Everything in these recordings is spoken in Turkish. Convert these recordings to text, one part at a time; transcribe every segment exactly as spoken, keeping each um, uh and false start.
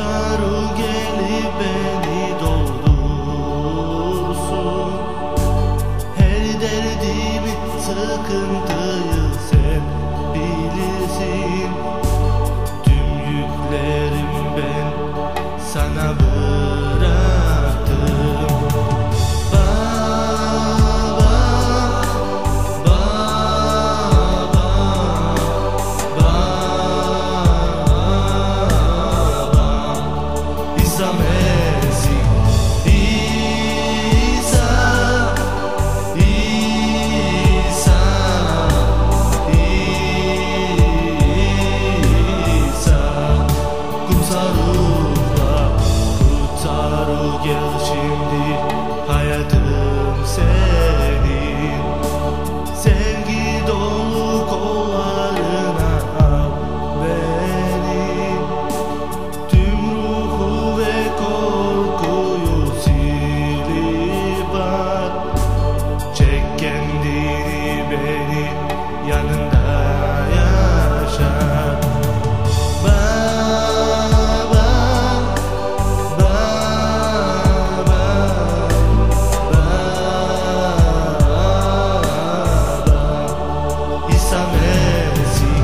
Tanrı gelip beni doldursun. Her derdimi, sıkıntıyı sen bilirsin. Tüm yüklerim ben sana bıraktım. Baba, baba, baba, İsa Mesih, İsa, İsa, İsa, kumsal ruhla kurtarı gel şimdi, hayatım senin. Sevgi dolu kollarına al beni. Tüm ruhu ve korkuyu silip at. Çek kendini beni yanında yaşat. Baba, baba, baba, İsa Mesih,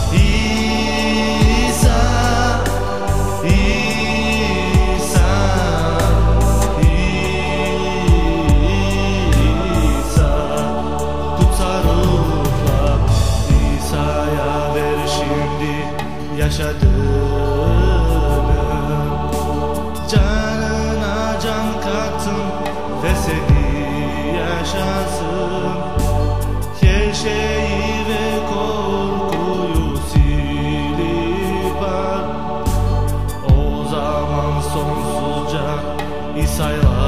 İsa, İsa, İsa, kutsal ruhla İsa'ya ver şimdi yaşadığını. Canına can kattın ve seni yaşasın. Her şeyi ve korkuyu silip at. O zaman sonsuzca İsa'yla